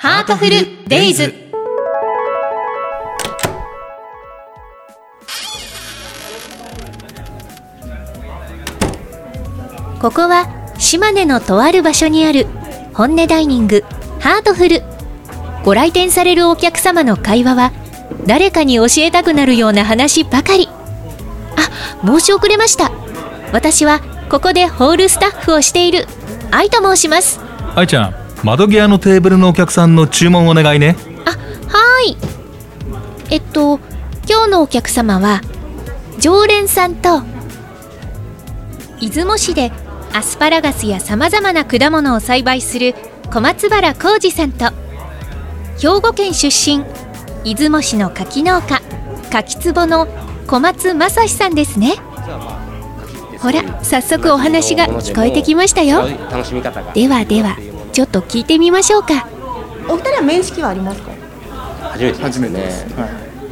ハートフルデイズ。ここは島根のとある場所にある本音ダイニングハートフル。ご来店されるお客様の会話は誰かに教えたくなるような話ばかり。申し遅れました。私はここでホールスタッフをしている愛と申します。 愛ちゃん、窓際のテーブルのお客さんの注文お願いね。 はい。今日のお客様は常連さんと出雲市でアスパラガスやさまざまな果物を栽培する小松原浩二さんと、兵庫県出身出雲市の柿農家柿壺の小松正史さんですね。ほら、早速お話が聞こえてきましたよ。ではちょっと聞いてみましょうか。 お二人は面識はありますか？ 初めてですね。 はい、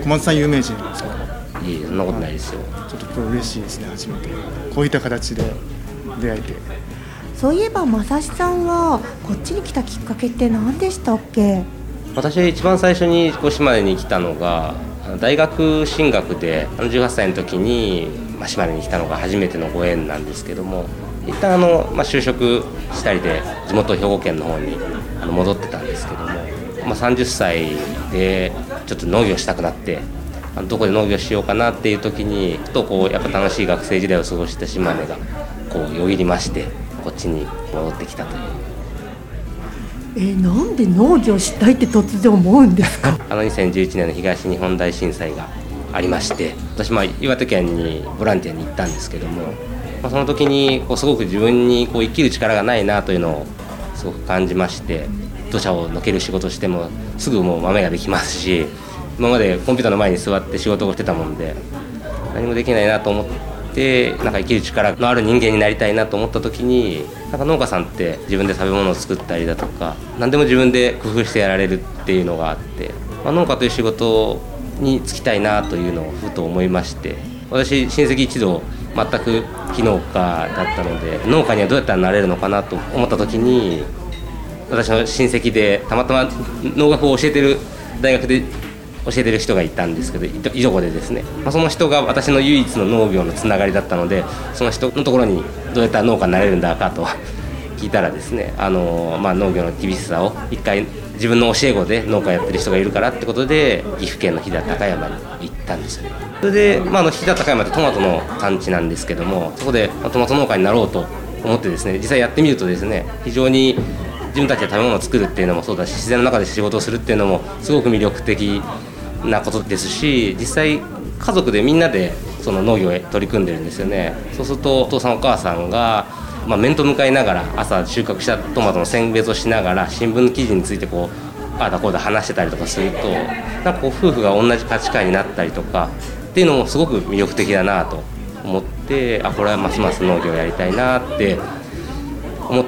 小松さん有名人ですか？ いえ、そんなことないですよ。 ちょっと今日嬉しいですね。初めてこういった形で出会えて。 そういえば正史さんはこっちに来たきっかけって何でしたっけ？ 私一番最初に島根に来たのが大学進学で18歳の時に島根に来たのが初めてのご縁なんですけども、一旦就職したりで地元兵庫県の方に戻ってたんですけども、30歳でちょっと農業したくなってどこで農業しようかなっていう時にふとやっぱ楽しい学生時代を過ごした島根がよぎりまして、こっちに戻ってきたという。 なんで農業したいって突然思うんですか ？2011年の東日本大震災がありまして、私岩手県にボランティアに行ったんですけども、その時にすごく自分に生きる力がないなというのをすごく感じまして、土砂をのける仕事をしてもすぐもう豆ができますし、今までコンピューターの前に座って仕事をしてたもんで何もできないなと思って、生きる力のある人間になりたいなと思った時に、農家さんって自分で食べ物を作ったりだとか何でも自分で工夫してやられるっていうのがあって、農家という仕事に就きたいなというのをふと思いまして、私親戚一同全く非農家だったので、農家にはどうやったらなれるのかなと思った時に、私の親戚でたまたま農学を教えてる大学で教えてる人がいたんですけど、いとこでですね、その人が私の唯一の農業のつながりだったので、その人のところにどうやったら農家になれるんだかと聞いたらですね、農業の厳しさを一回自分の教え子で農家やってる人がいるからってことで岐阜県の飛騨高山に行ったんですよね。それで、飛騨高山ってトマトの産地なんですけども、そこでトマト農家になろうと思ってですね、実際やってみるとですね、非常に自分たちで食べ物を作るっていうのもそうだし、自然の中で仕事をするっていうのもすごく魅力的なことですし、実際家族でみんなでその農業へ取り組んでるんですよね。そうするとお父さんお母さんが、面と向かいながら朝収穫したトマトの選別をしながら新聞記事についてああだこうだ話してたりとかすると、夫婦が同じ価値観になったりとかっていうのもすごく魅力的だなと思って、これはますます農業をやりたいなって思って、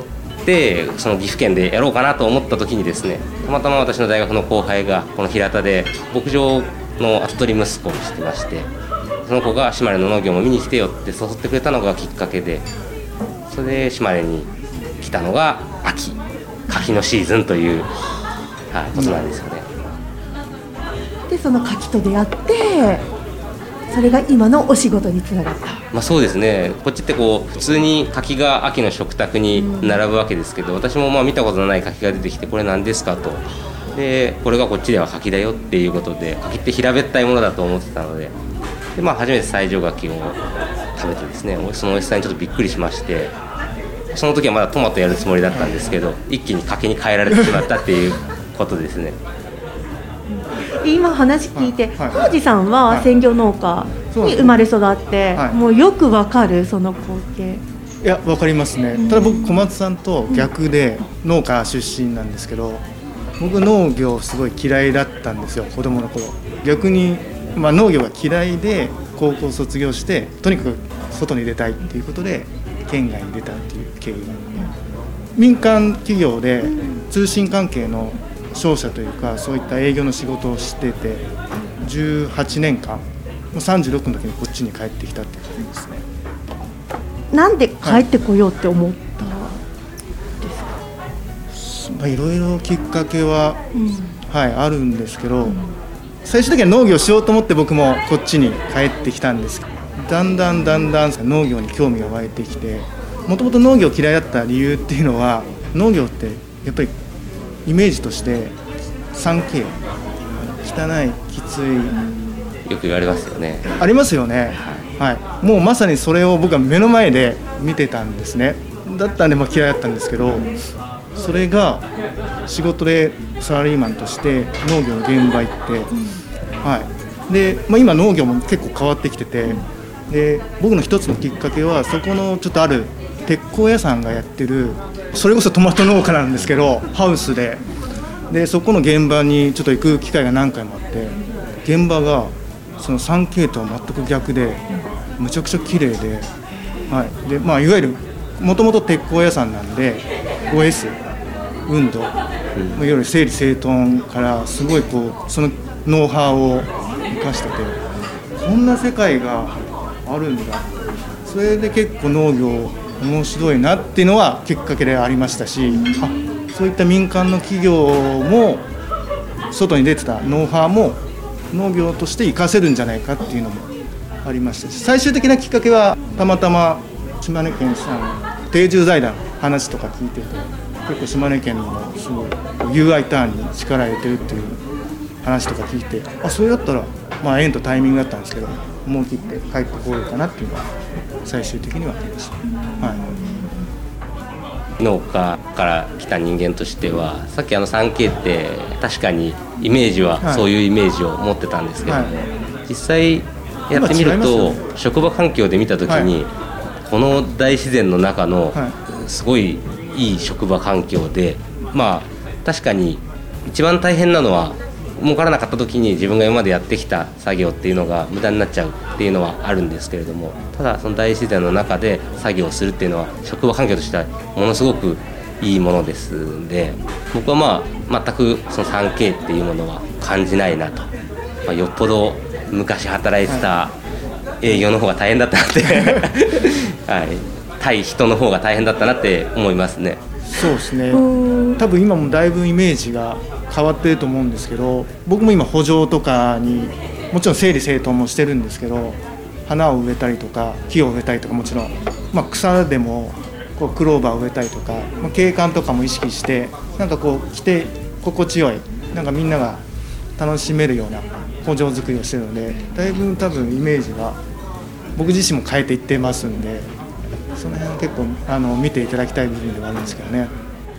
その岐阜県でやろうかなと思った時にですね、たまたま私の大学の後輩がこの平田で牧場の跡取り息子をしてまして、その子が島根の農業も見に来てよって誘ってくれたのがきっかけで、それで島根に来たのが秋、柿のシーズンという、ことなんですよね。 でその柿と出会って、それが今のお仕事につながった。 そうですね。こっちって普通に柿が秋の食卓に並ぶわけですけど、私も見たことのない柿が出てきて、これ何ですかと。でこれがこっちでは柿だよっていうことで、柿って平べったいものだと思ってたので、初めて西条柿を食べてですね、その美味しさにちょっとびっくりしまして、その時はまだトマトやるつもりだったんですけど、一気に柿に変えられてしまったっていうことですね。 今話聞いて、浩二さんは専業農家に生まれ育って、もうよくわかるその光景。 いや、わかりますね。ただ僕小松さんと逆で農家出身なんですけど、僕農業すごい嫌いだったんですよ、子供の頃。逆に、農業が嫌いで高校卒業して、とにかく外に出たいっていうことで県外に出たっていう経緯があって、民間企業で通信関係の商社というか、そういった営業の仕事をしてて18年間、もう36の時にこっちに帰ってきたっていう感じですね。 なんで帰ってこようって思ったんですか？ いろいろきっかけは、あるんですけど、最終的には農業しようと思って僕もこっちに帰ってきたんですけど、だんだん農業に興味が湧いてきて、もともと農業嫌いだった理由っていうのは、農業ってやっぱりイメージとして 3K、 汚い、きつい、 よく言われますよね。 ありますよね、もうまさにそれを僕は目の前で見てたんですね。だったんで嫌いだったんですけど、それが仕事でサラリーマンとして農業の現場行って、で今農業も結構変わってきてて、で僕の一つのきっかけは、そこのちょっとある鉄鋼屋さんがやってる、それこそトマト農家なんですけど、ハウスでそこの現場にちょっと行く機会が何回もあって、現場がその 3K とは全く逆でむちゃくちゃ綺麗で、でいわゆるもともと鉄鋼屋さんなんで 5S 運動、いわゆる整理整頓からすごいそのノウハウを生かしてて、こんな世界があるんだ、それで結構農業面白いなっていうのはきっかけでありましたし、そういった民間の企業も外に出てたノウハウも農業として活かせるんじゃないかっていうのもありましたし、最終的なきっかけはたまたま島根県さん定住財団の話とか聞いてて、結構島根県のすごい UI ターンに力入れてるっていう話とか聞いて、それだったら縁とタイミングだったんですけど、思い切って帰ってこようかなっていうのは最終的にはありました。 農家から来た人間としては、さっき3K って確かにイメージはそういうイメージを持ってたんですけども、実際やってみると、職場環境で見た時に、この大自然の中のすごいいい職場環境で、確かに一番大変なのは儲からなかった時に自分が今までやってきた作業っていうのが無駄になっちゃうっていうのはあるんですけれども、ただその大自然の中で作業をするっていうのは職場環境としてはものすごくいいものですんで、僕は全くその 3K っていうものは感じないなと、よっぽど昔働いてた営業の方が大変だったなって対人の方が大変だったなって思いますね。 そうですね、多分今もだいぶイメージが変わってると思うんですけど、僕も今圃場とかにもちろん整理整頓もしてるんですけど、花を植えたりとか木を植えたりとか、もちろん、草でもクローバーを植えたりとか、景観とかも意識して、来て心地よい、みんなが楽しめるような圃場作りをしてるので、だいぶ多分イメージが僕自身も変えていってますんで、その辺は結構見ていただきたい部分ではあるんですけどね。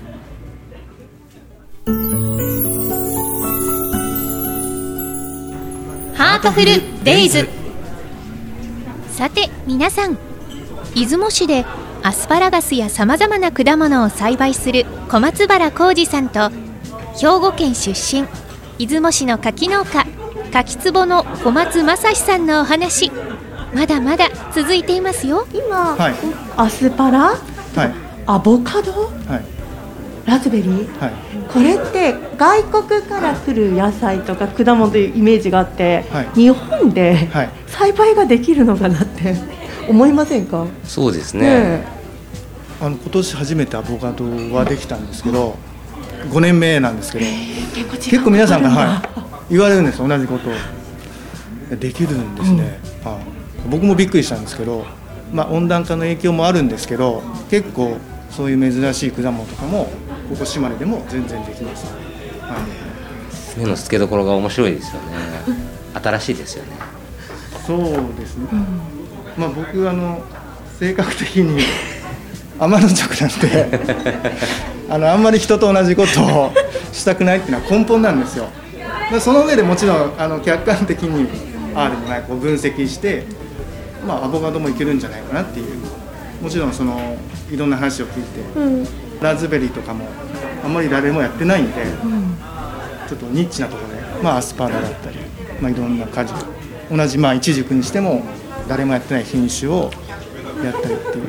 ハートフルデイズ。さて皆さん、出雲市でアスパラガスやさまざまな果物を栽培する小松原浩二さんと、兵庫県出身出雲市の柿農家柿壺の小松正史さんのお話、まだまだ続いていますよ。 今、アスパラ、アボカド、ラズベリー、これって外国から来る野菜とか果物というイメージがあって、日本で栽培ができるのかなって思いませんか？ そうですね、 今年初めてアボカドはできたんですけど、5年目なんですけど、結構皆さんが、言われるんです、同じことをできるんですね。僕もびっくりしたんですけど、温暖化の影響もあるんですけど、結構そういう珍しい果物とかもここ島根でも全然できます。 目の付けどころが面白いですよね。新しいですよね。 そうですね、僕性格的に天の直なんであんまり人と同じことをしたくないっていうのは根本なんですよ。その上でもちろん客観的にあるのが分析して、アボカドもいけるんじゃないかなっていう、もちろんいろんな話を聞いて、ラズベリーとかもあんまり誰もやってないんで、ちょっとニッチなところで、アスパラだったり、いろんな果樹、同じイチジクにしても誰もやってない品種をやったりっていう、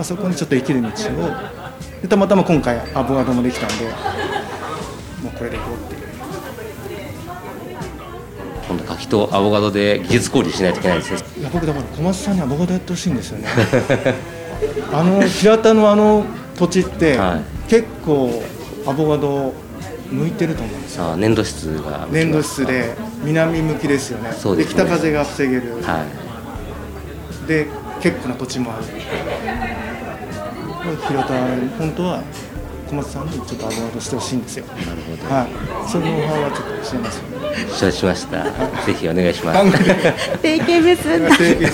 そこにちょっと生きる道をで、たまたま今回アボカドもできたんで、もうこれでいこうっていう。 今度柿とアボカドで技術交流しないといけないですね。 いや、僕だから小松さんにアボカドやってほしいんですよね。平田の土地って、結構アボカド向いてると思うんですよ。 粘土質が粘土質で南向きですよね。 そうですね。 で北風が防げる、 はい、 で結構な土地もある。平田本当は小松さんにちょっとアボカドしてほしいんですよ。 なるほど、 はい、そのノウハウはちょっと教えますよね。 承知しました、ぜひお願いします。 提携結んだ。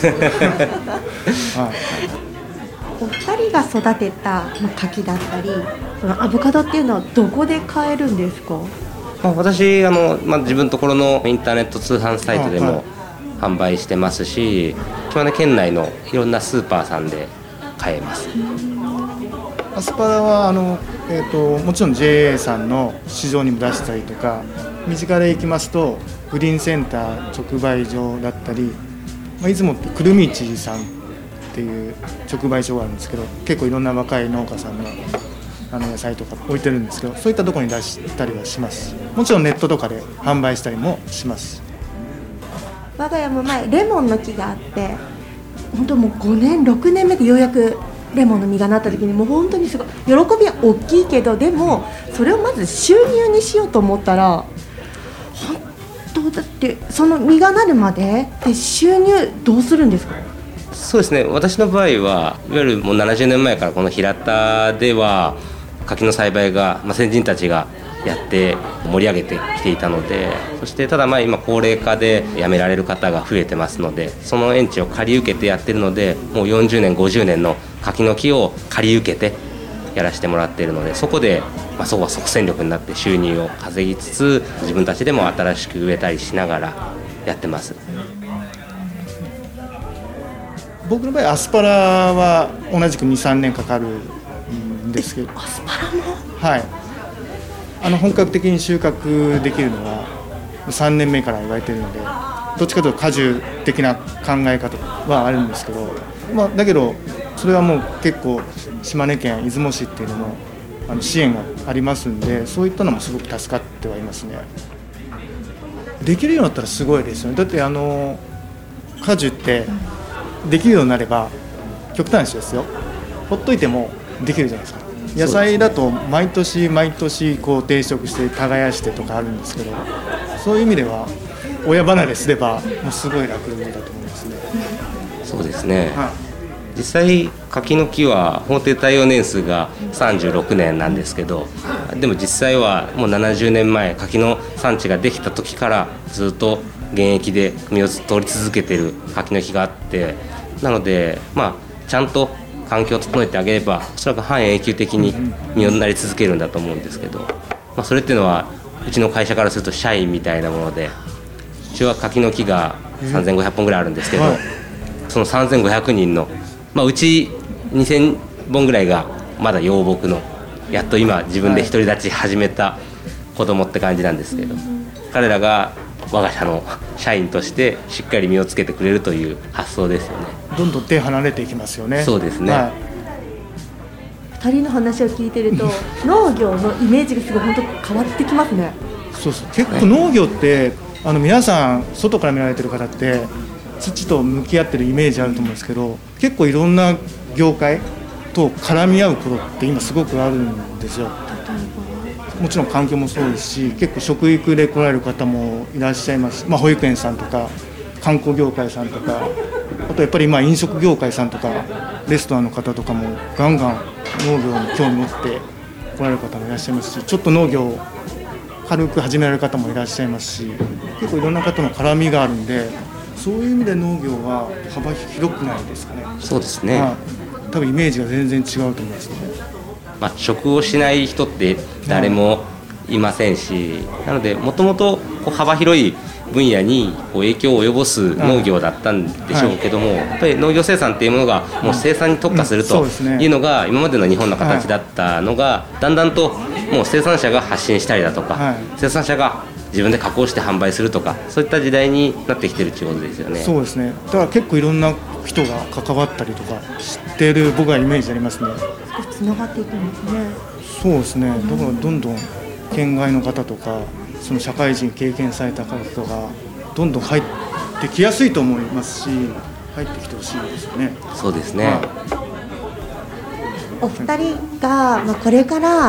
はい、 お二人が育てた柿だったりそのアボカドっていうのはどこで買えるんですか？ 私自分のところのインターネット通販サイトでも販売してますし、今日ね県内のいろんなスーパーさんで買えます。 アスパラはもちろん JA さんの市場にも出したりとか、身近で行きますとグリーンセンター直売所だったり、出雲ってくるみちさんっていう直売所があるんですけど、結構いろんな若い農家さんの野菜とか置いてるんですけど、そういったところに出したりはします。もちろんネットとかで販売したりもします。 我が家も前レモンの木があって、本当もう5年6年目でようやくレモンの実がなった時にもう本当にすごい喜びは大きいけど、でもそれをまず収入にしようと思ったら本当だってその実がなるまでで収入どうするんですか？ そうですね、私の場合はいわゆるもう70年前からこの平田では柿の栽培が、先人たちがやって盛り上げてきていたので、そしてただ今高齢化で辞められる方が増えてますので、その園地を借り受けてやってるので、もう40年50年の柿の木を借り受けてやらせてもらっているので、そこで、そこは即戦力になって収入を稼ぎつつ、自分たちでも新しく植えたりしながらやってます。 僕の場合アスパラは同じく 2,3 年かかるんですけど、 アスパラもはい、本格的に収穫できるのは3年目から言われているので、どっちかというと果樹的な考え方はあるんですけど、だけどそれはもう結構島根県出雲市っていうのも支援がありますんで、そういったのもすごく助かってはいますね。できるようになったらすごいですよね。だって果樹ってできるようになれば極端な話ですよ、ほっといてもできるじゃないですか。野菜だと毎年毎年こう定食して耕してとかあるんですけど、そういう意味では親離れすればもうすごい楽だと思いますね。 そうですね、 はい、 実際柿の木は法定耐用年数が36年なんですけど、でも実際はもう70年前柿の産地ができた時からずっと現役で実を取り続けている柿の木があって、なのでちゃんと環境を整えてあげればおそらく半永久的に実になり続けるんだと思うんですけど、それっていうのはうちの会社からすると社員みたいなもので、うちは柿の木が3500本ぐらいあるんですけど、その3500人の、うち2000本ぐらいがまだ幼木の、やっと今自分で独り立ち始めた子供って感じなんですけど、彼らが我が社の社員としてしっかり実をつけてくれるという発想ですよね。 どんどん手離れていきますよね。 そうですね、 2人の話を聞いてると農業のイメージがすごい本当変わってきますね。 そう結構農業って皆さん外から見られてる方って土と向き合ってるイメージあると思うんですけど、結構いろんな業界と絡み合うことって今すごくあるんですよ。もちろん環境もそうですし、結構食育で来られる方もいらっしゃいます。保育園さんとか観光業界さんとか、あとやっぱり飲食業界さんとかレストランの方とかもガンガン農業に興味持って来られる方もいらっしゃいますし、ちょっと農業を軽く始められる方もいらっしゃいますし、結構いろんな方の絡みがあるんで、そういう意味で農業は幅広くないですかね。 そうですね、 多分イメージが全然違うと思いますね。 食をしない人って誰もいませんし、なのでもともと幅広い分野に影響を及ぼす農業だったんでしょうけども、やっぱり農業生産っていうものがもう生産に特化するというのが今までの日本の形だったのが、だんだんともう生産者が発信したりだとか、生産者が自分で加工して販売するとか、そういった時代になってきてるということですよね。 そうですね。だから結構いろんな人が関わったりとかしてる僕はイメージありますね。 つながっていくんですね。 そうですね。だからどんどん県外の方とかその社会人経験された方とかどんどん入ってきやすいと思いますし、入ってきてほしいですよね。 そうですね、 お二人が、これから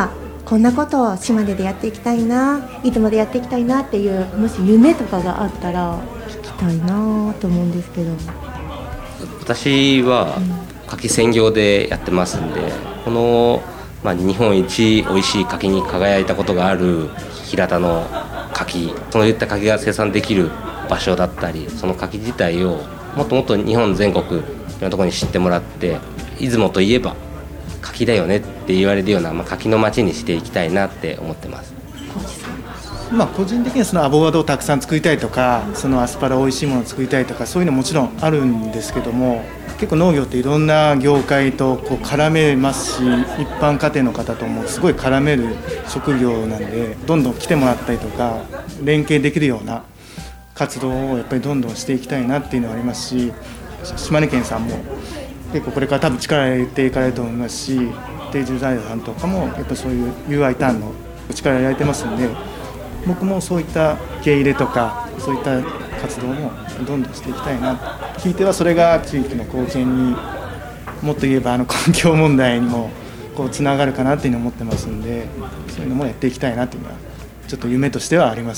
こんなことを島根でやっていきたいな、出雲でやっていきたいなっていう、もし夢とかがあったら聞きたいなと思うんですけど。 私は柿専業でやってますんで、この、日本一おいしい柿に輝いたことがある平田の柿、そういった柿が生産できる場所だったり、その柿自体をもっともっと日本全国いろんなところに知ってもらって、出雲といえば柿だよねって言われるような、柿の町にしていきたいなって思ってます。 個人的にはそのアボカドをたくさん作りたいとか、そのアスパラおいしいものを作りたいとか、そういうのもちろんあるんですけども、結構農業っていろんな業界とこう絡めますし、一般家庭の方ともすごい絡める職業なんで、どんどん来てもらったりとか連携できるような活動をやっぱりどんどんしていきたいなっていうのはありますし、島根県さんも結構これから多分力を入れていかれると思いますし、定住財団さんとかもやっぱりそういう UI ターンの力を入れられてますんで、僕もそういった受け入れとかそういった活動もどんどんしていきたいな。聞いてはそれが地域の貢献に、もっと言えば環境問題にもこうつながるかなっていうのを思ってますんで、そういうのもやっていきたいなっていうのはちょっと夢としてはあります。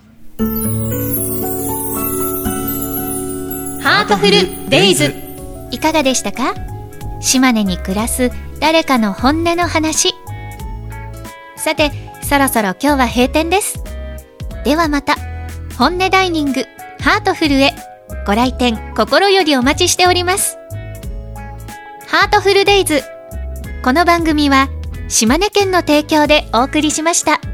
ハートフルデイズ、いかがでしたか？島根に暮らす誰かの本音の話。さて、そろそろ今日は閉店です。ではまた、本音ダイニングハートフルへご来店心よりお待ちしております。ハートフルデイズ、この番組は島根県の提供でお送りしました。